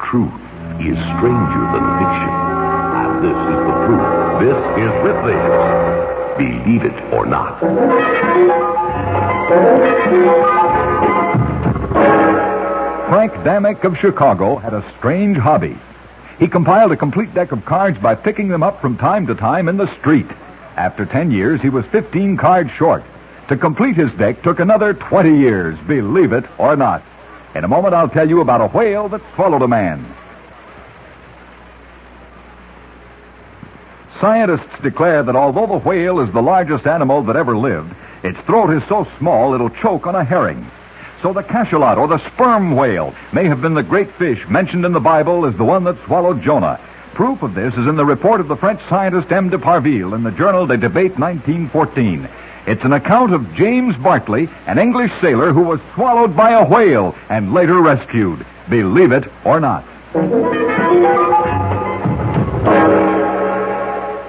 truth is stranger than fiction. And this is the proof. This is With This. Believe it or not. Frank Damick of Chicago had a strange hobby. He compiled a complete deck of cards by picking them up from time to time in the street. After 10 years, he was 15 cards short. To complete his deck took another 20 years, believe it or not. In a moment, I'll tell you about a whale that swallowed a man. Scientists declare that although the whale is the largest animal that ever lived, its throat is so small it'll choke on a herring. So the cachalot, or the sperm whale, may have been the great fish mentioned in the Bible as the one that swallowed Jonah. Proof of this is in the report of the French scientist M. de Parville in the journal De Debate 1914. It's an account of James Bartley, an English sailor who was swallowed by a whale and later rescued. Believe it or not.